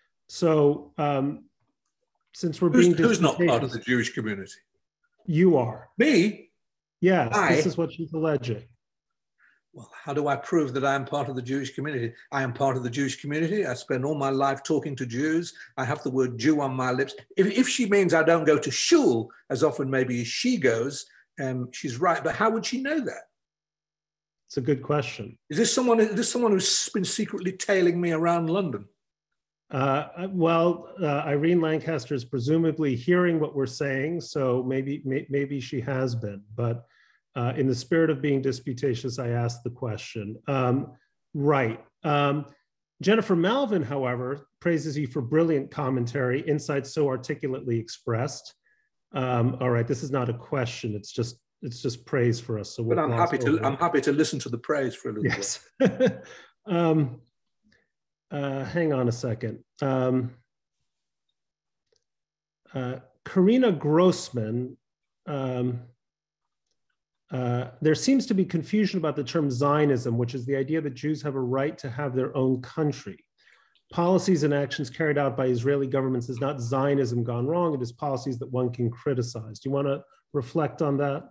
So um, since we're being- Who's, who's not part of the Jewish community? You are. Me? Yes, I? This is what she's alleging. Well, how do I prove that I am part of the Jewish community? I am part of the Jewish community. I spend all my life talking to Jews. I have the word Jew on my lips. If, if she means I don't go to shul as often maybe as she goes, um, she's right. But how would she know that? It's a good question. Is this someone, is this someone who's been secretly tailing me around London? Uh, well, uh, Irene Lancaster is presumably hearing what we're saying, so maybe, may, maybe she has been. But Uh, in the spirit of being disputatious, I asked the question. Um, right. Um, Jennifer Malvin, however, praises you for brilliant commentary, insights so articulately expressed. Um, all right, this is not a question. It's just it's just praise for us. So we'll but I'm happy to I'm happy to listen to the praise for a little yes. bit. um, uh, hang on a second. Um, uh, Karina Grossman. Um, Uh, there seems to be confusion about the term Zionism, which is the idea that Jews have a right to have their own country. Policies and actions carried out by Israeli governments is not Zionism gone wrong, it is policies that one can criticize. Do you want to reflect on that?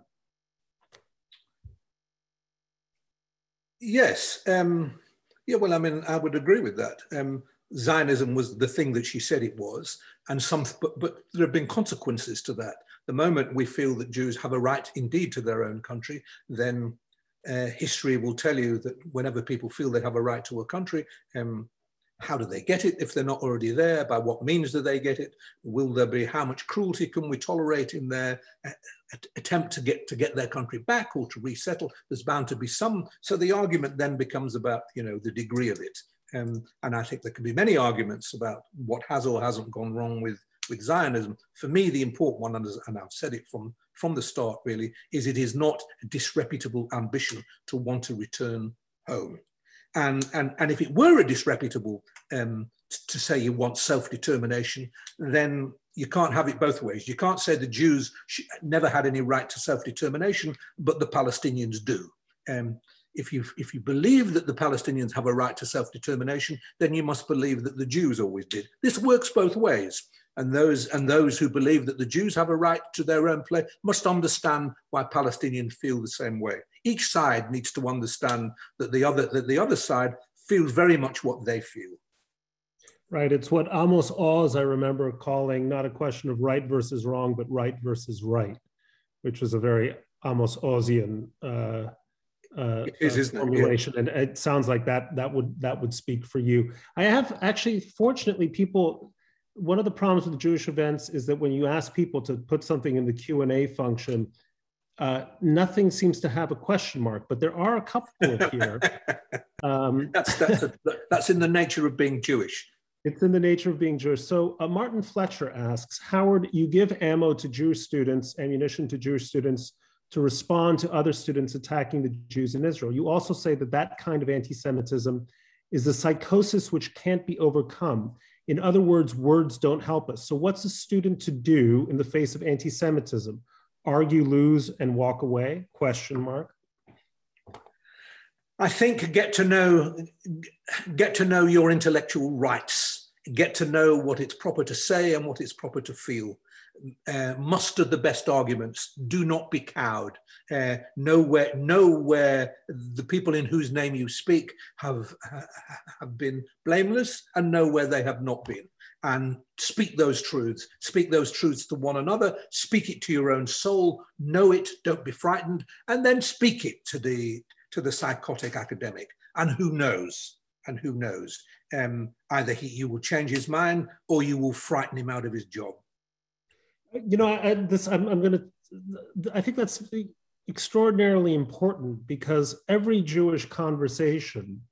Yes. Um, yeah, well, I mean, I would agree with that. Um, Zionism was the thing that she said it was, and some, but, but there have been consequences to that. The moment we feel that Jews have a right indeed to their own country, then uh, history will tell you that whenever people feel they have a right to a country, um, how do they get it if they're not already there? By what means do they get it? Will there be, how much cruelty can we tolerate in their uh, attempt to get to get their country back or to resettle? There's bound to be some. So the argument then becomes about, you know, the degree of it. Um, and I think there can be many arguments about what has or hasn't gone wrong with with Zionism. For me, the important one, and I've said it from, from the start really, is it is not a disreputable ambition to want to return home. And, and, and if it were a disreputable um, to say you want self-determination, then you can't have it both ways. You can't say the Jews never had any right to self-determination, but the Palestinians do. Um, if you, if you believe that the Palestinians have a right to self-determination, then you must believe that the Jews always did. This works both ways. And those, and those who believe that the Jews have a right to their own place must understand why Palestinians feel the same way. Each side needs to understand that the other, that the other side feels very much what they feel. Right. It's what Amos Oz, I remember calling not a question of right versus wrong, but right versus right, which was a very Amos Ozian uh, uh, it is, isn't formulation. it? Yeah. And it sounds like that, that would, that would speak for you. I have actually, fortunately, people, one of the problems with Jewish events is that when you ask people to put something in the Q and A function, uh, nothing seems to have a question mark, but there are a couple here. Um, that's, that's, a, that's in the nature of being Jewish. It's in the nature of being Jewish. So uh, Martin Fletcher asks, Howard, you give ammo to Jewish students, ammunition to Jewish students to respond to other students attacking the Jews in Israel. You also say that that kind of anti-Semitism is a psychosis which can't be overcome. In other words, words don't help us. So what's a student to do in the face of anti-Semitism? Argue, lose, and walk away? Question mark. I think get to know, get to know your intellectual rights. Get to know what it's proper to say and what it's proper to feel. Uh, muster the best arguments. Do not be cowed. Uh, know where, know where the people in whose name you speak have have been blameless, and know where they have not been. And speak those truths. Speak those truths to one another. Speak it to your own soul. Know it. Don't be frightened. And then speak it to the to the psychotic academic. And who knows? And who knows? Um, either he, you will change his mind, or you will frighten him out of his job. You know, I, this I'm, I'm going to. I think that's extraordinarily important, because every Jewish conversation,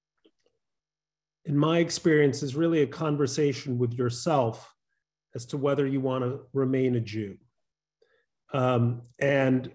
in my experience, is really a conversation with yourself as to whether you want to remain a Jew. Um, and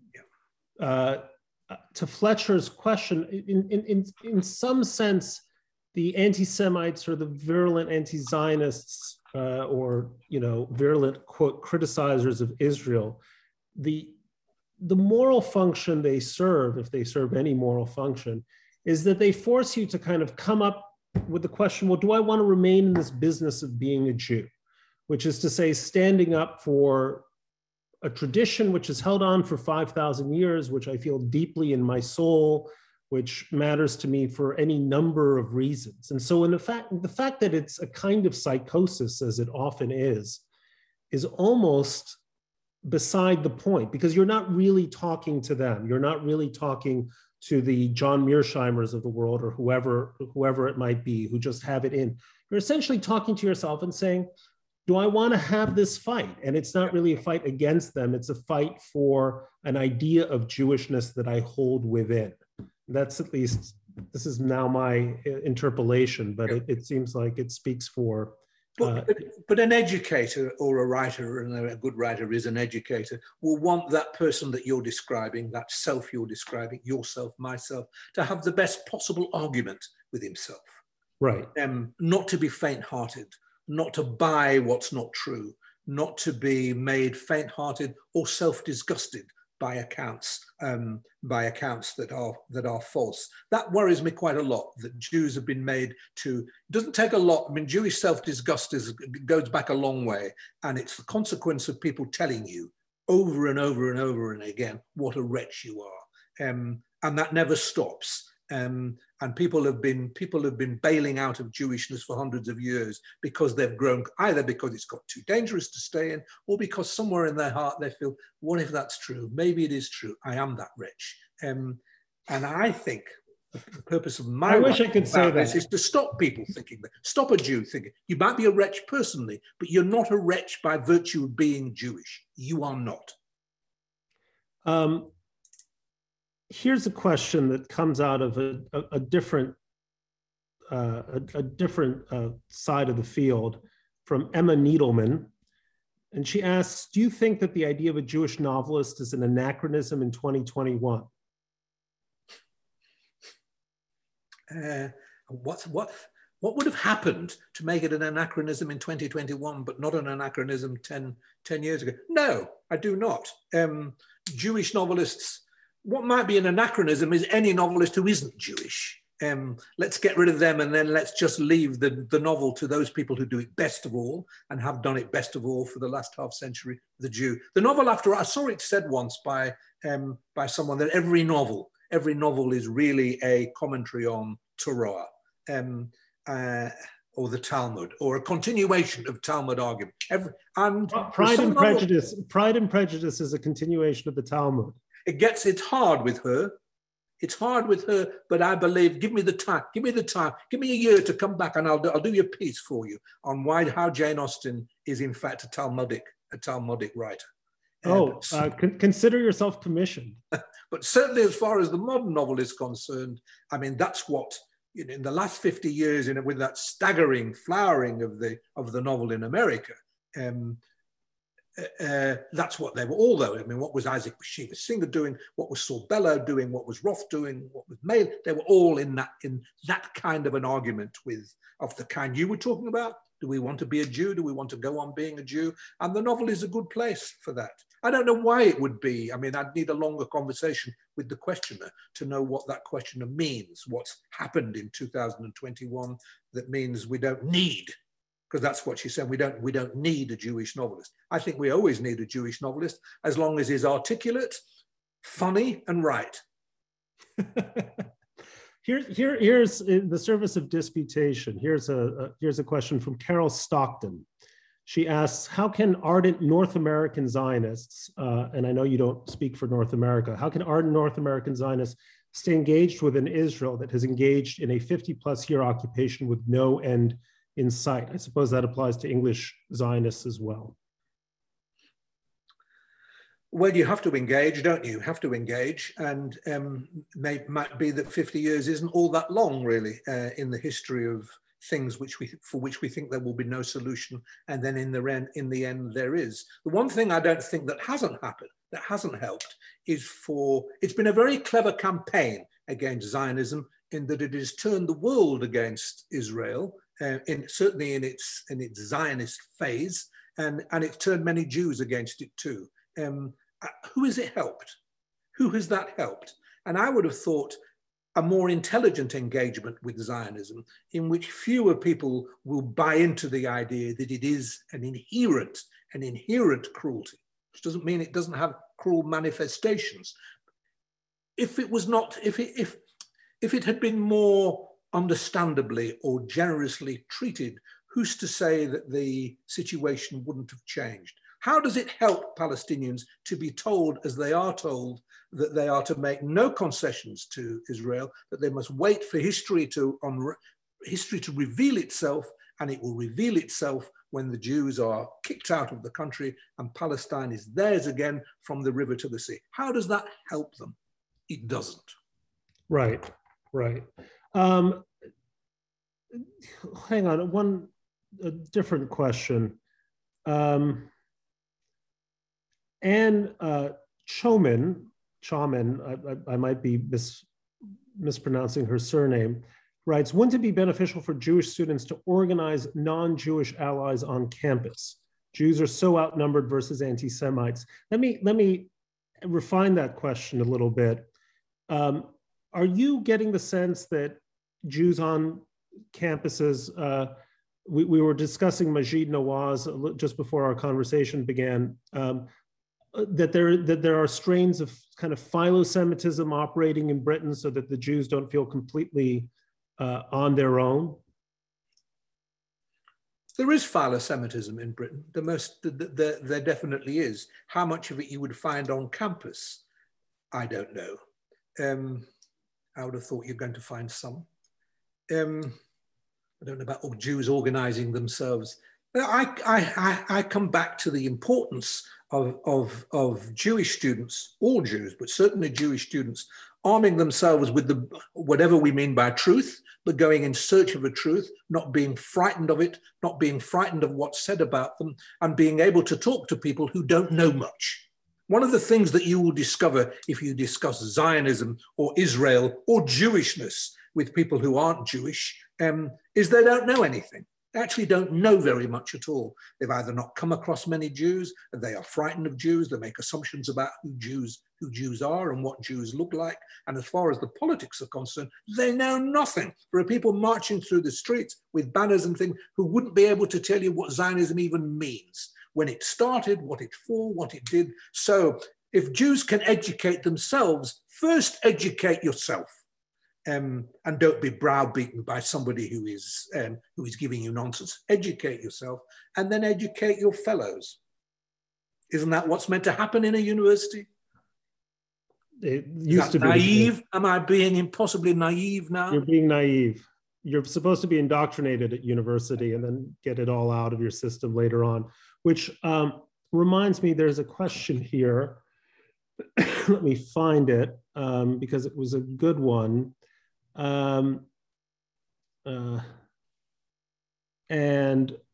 uh, to Fletcher's question, in, in, in, in some sense, the anti-Semites or the virulent anti-Zionists uh, or, you know, virulent, quote, criticizers of Israel, the, the moral function they serve, if they serve any moral function, is that they force you to kind of come up with the question, well, do I want to remain in this business of being a Jew? Which is to say, standing up for a tradition which has held on for five thousand years, which I feel deeply in my soul, which matters to me for any number of reasons. And so in the fact, the fact that it's a kind of psychosis, as it often is, is almost beside the point, because you're not really talking to them. You're not really talking to the John Mearsheimers of the world, or whoever, whoever it might be, who just have it in. You're essentially talking to yourself and saying, do I want to have this fight? And it's not really a fight against them. It's a fight for an idea of Jewishness that I hold within. That's at least, this is now my interpolation, but it, it seems like it speaks for. Uh, but, but, but an educator or a writer, and a good writer is an educator, will want that person that you're describing, that self you're describing, yourself, myself, to have the best possible argument with himself. Right. Um, not to be faint-hearted, not to buy what's not true, not to be made faint-hearted or self-disgusted by accounts, um, by accounts that are that are false. That worries me quite a lot, that Jews have been made to, it doesn't take a lot. I mean, Jewish self-disgust is, goes back a long way, and it's the consequence of people telling you over and over and over and again what a wretch you are. Um, and that never stops. Um, and people have been people have been bailing out of Jewishness for hundreds of years because they've grown, either because it's got too dangerous to stay in, or because somewhere in their heart they feel, what if that's true? Maybe it is true. I am that rich. Um, and I think the purpose of my I wish I could say that is to stop people thinking that. Stop a Jew thinking. You might be a wretch personally, but you're not a wretch by virtue of being Jewish. You are not. Um, Here's a question that comes out of a, a, a different, uh, a, a different uh, side of the field, from Emma Needleman. And she asks, do you think that the idea of a Jewish novelist is an anachronism in twenty twenty-one? Uh, what, what, what would have happened to make it an anachronism in twenty twenty-one, but not an anachronism ten, ten years ago? No, I do not. Um, Jewish novelists, what might be an anachronism is any novelist who isn't Jewish. Um, let's get rid of them, and then let's just leave the, the novel to those people who do it best of all and have done it best of all for the last half century, the Jew. The novel, after I saw it said once by, um, by someone, that every novel, every novel is really a commentary on Torah, um, uh, or the Talmud, or a continuation of Talmud argument. Every, and Pride and Prejudice, Pride and Prejudice is a continuation of the Talmud. It gets, it's hard with her. It's hard with her, but I believe, give me the time, give me the time, give me a year to come back, and I'll do, I'll do your piece for you on why, how Jane Austen is in fact a Talmudic, a Talmudic writer. Oh, uh, con consider yourself commissioned. But certainly as far as the modern novel is concerned, I mean, that's what, you know, in the last fifty years, in, with that staggering flowering of the, of the novel in America, um, uh, that's what they were all, though. I mean, what was Isaac Bashevis Singer doing? What was Saul Bellow doing? What was Roth doing? What was May? They were all in that in that kind of an argument with of the kind you were talking about. Do we want to be a Jew? Do we want to go on being a Jew? And the novel is a good place for that. I don't know why it would be. I mean, I'd need a longer conversation with the questioner to know what that questioner means, what's happened in two thousand twenty-one that means we don't need, because that's what she said, we don't, we don't need a Jewish novelist. I think we always need a Jewish novelist as long as he's articulate, funny, and right. Here, here, here's in the service of disputation. Here's a, a here's a question from Carol Stockton. She asks, how can ardent North American Zionists, uh, and I know you don't speak for North America, how can ardent North American Zionists stay engaged with an Israel that has engaged in a fifty plus year occupation with no end in sight? I suppose that applies to English Zionists as well. Well, you have to engage, don't you? You have to engage, and um, may, might be that fifty years isn't all that long, really, uh, in the history of things which we, for which we think there will be no solution, and then in the end, in the end, there is. The one thing I don't think that hasn't happened, that hasn't helped, is for it's been a very clever campaign against Zionism in that it has turned the world against Israel, uh, in certainly in its in its Zionist phase, and and it's turned many Jews against it too. Um, who has it helped? Who has that helped? And I would have thought a more intelligent engagement with Zionism in which fewer people will buy into the idea that it is an inherent, an inherent cruelty, which doesn't mean it doesn't have cruel manifestations. If it was not, if it, if, if it had been more understandably or generously treated, who's to say that the situation wouldn't have changed? How does it help Palestinians to be told, as they are told, that they are to make no concessions to Israel, that they must wait for history to, on, history to reveal itself, and it will reveal itself when the Jews are kicked out of the country and Palestine is theirs again from the river to the sea? How does that help them? It doesn't. Right, right. Um, hang on, one a different question. Um, Anne uh, Chomin, Chomin, I, I, I might be mis, mispronouncing her surname, writes, wouldn't it be beneficial for Jewish students to organize non-Jewish allies on campus? Jews are so outnumbered versus anti-Semites. Let me, let me refine that question a little bit. Um, are you getting the sense that Jews on campuses, uh, we, we were discussing Maajid Nawaz just before our conversation began, um, that there that there are strains of kind of philo-Semitism operating in Britain so that the Jews don't feel completely uh, on their own? There is philo-Semitism in Britain. The most, the, the, there definitely is. How much of it you would find on campus, I don't know. Um, I would have thought you're going to find some. Um, I don't know about all Jews organizing themselves. I, I, I come back to the importance of, of, of Jewish students, all Jews, but certainly Jewish students, arming themselves with the whatever we mean by truth, but going in search of a truth, not being frightened of it, not being frightened of what's said about them, and being able to talk to people who don't know much. One of the things that you will discover if you discuss Zionism or Israel or Jewishness with people who aren't Jewish um, is they don't know anything. They actually don't know very much at all. They've either not come across many Jews, and they are frightened of Jews. They make assumptions about who Jews, who Jews are and what Jews look like. And as far as the politics are concerned, they know nothing. There are people marching through the streets with banners and things who wouldn't be able to tell you what Zionism even means, when it started, what it's for, what it did. So if Jews can educate themselves, first educate yourself. Um, and don't be browbeaten by somebody who is, um, who is giving you nonsense. Educate yourself and then educate your fellows. Isn't that what's meant to happen in a university? It used to be naive? Am I being impossibly naive now? You're being naive. You're supposed to be indoctrinated at university and then get it all out of your system later on, which um, reminds me there's a question here. Let me find it um, because it was a good one. Um, uh, and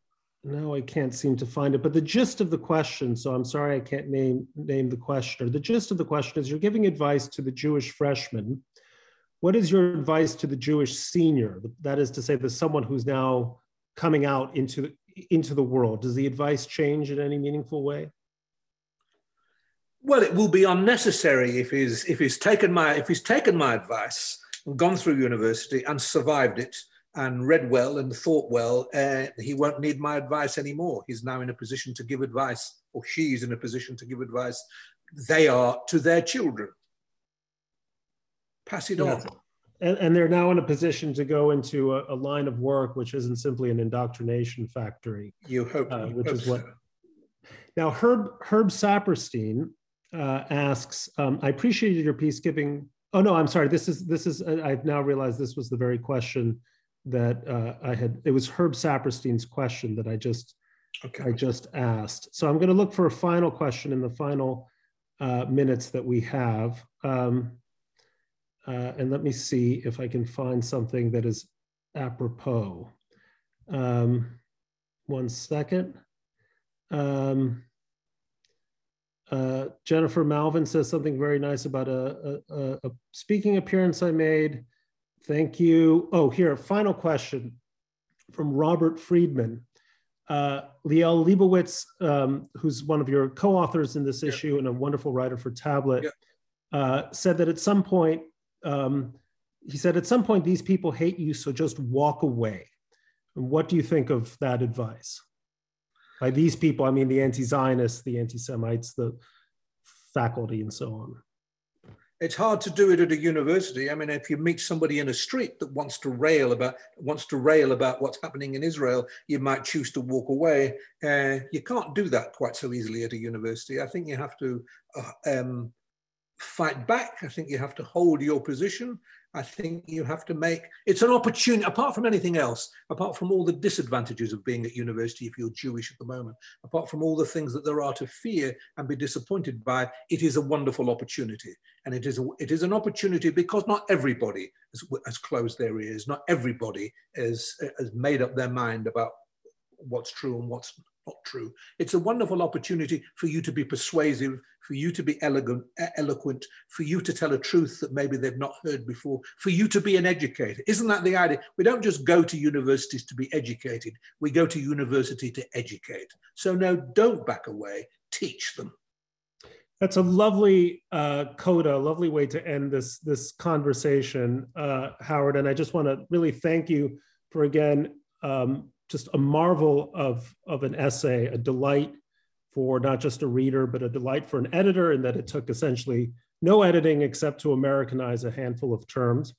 now I can't seem to find it, but the gist of the question, so I'm sorry I can't name, name the questioner. The gist of the question is, you're giving advice to the Jewish freshman. What is your advice to the Jewish senior? That is to say, the someone who's now coming out into the, into the world. Does the advice change in any meaningful way? Well, it will be unnecessary if he's, if he's taken my, if he's taken my advice and gone through university and survived it and read well and thought well, uh, he won't need my advice anymore. He's now in a position to give advice, or she's in a position to give advice. They are to their children. Pass it yes. on. And, and they're now in a position to go into a, a line of work which isn't simply an indoctrination factory. You hope, uh, you which hope is what. so. Now, Herb Herb Saperstein uh, asks, um, I appreciated your piece giving. Oh no, I'm sorry. This is this is. I've now realized this was the very question that uh, I had. It was Herb Saperstein's question that I just okay. I just asked. So I'm going to look for a final question in the final uh, minutes that we have. Um, Uh, and let me see if I can find something that is apropos. Um, one second. Um, uh, Jennifer Malvin says something very nice about a, a, a speaking appearance I made. Thank you. Oh, here, final question from Robert Friedman. Uh, Liel Leibowitz, um, who's one of your co-authors in this issue yeah. and a wonderful writer for Tablet, yeah. uh, said that at some point, Um, he said, at some point, these people hate you, so just walk away. And what do you think of that advice? By these people, I mean the anti-Zionists, the anti-Semites, the faculty, and so on. It's hard to do it at a university. I mean, if you meet somebody in a street that wants to rail about wants to rail about what's happening in Israel, you might choose to walk away. Uh, you can't do that quite so easily at a university. I think you have to uh, um, fight back. I think you have to hold your position. I think you have to make, it's an opportunity, apart from anything else, apart from all the disadvantages of being at university if you're Jewish at the moment, apart from all the things that there are to fear and be disappointed by, it is a wonderful opportunity. And it is, a, it is an opportunity because not everybody has, has closed their ears, not everybody has, has made up their mind about what's true and what's not true. It's a wonderful opportunity for you to be persuasive, for you to be elegant, eloquent, for you to tell a truth that maybe they've not heard before, for you to be an educator. Isn't that the idea? We don't just go to universities to be educated. We go to university to educate. So no, don't back away. Teach them. That's a lovely uh, coda, a lovely way to end this, this conversation, uh, Howard. And I just want to really thank you for, again, um, just a marvel of, of an essay, a delight for not just a reader, but a delight for an editor, in that it took essentially no editing except to Americanize a handful of terms.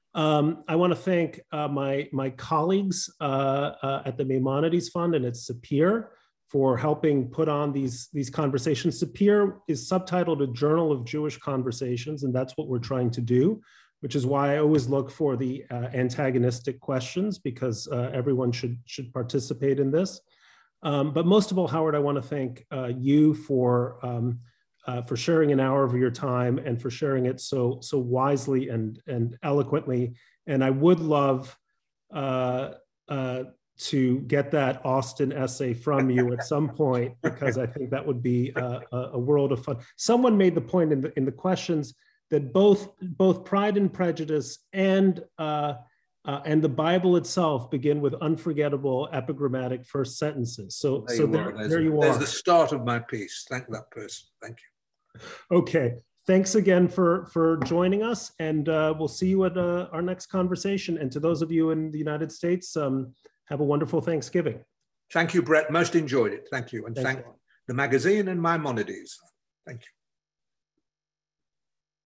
Um, I want to thank uh, my, my colleagues uh, uh, at the Maimonides Fund and at Sapir for helping put on these, these conversations. Sapir is subtitled A Journal of Jewish Conversations, and that's what we're trying to do, which is why I always look for the uh, antagonistic questions, because uh, everyone should, should participate in this. Um, but most of all, Howard, I want to thank uh, you for, um, uh, for sharing an hour of your time and for sharing it so, so wisely and, and eloquently. And I would love uh, uh, to get that Austin essay from you at some point, because I think that would be a, a world of fun. Someone made the point in the, in the questions that both, both Pride and Prejudice and, uh, uh, and the Bible itself begin with unforgettable epigrammatic first sentences. So there so you there, are. there you there's are. There's the start of my piece. Thank that person. Thank you. Okay. Thanks again for, for joining us. And uh, we'll see you at uh, our next conversation. And to those of you in the United States, um, have a wonderful Thanksgiving. Thank you, Brett. Most enjoyed it. Thank you. And Thanks thank the magazine and Maimonides. Thank you.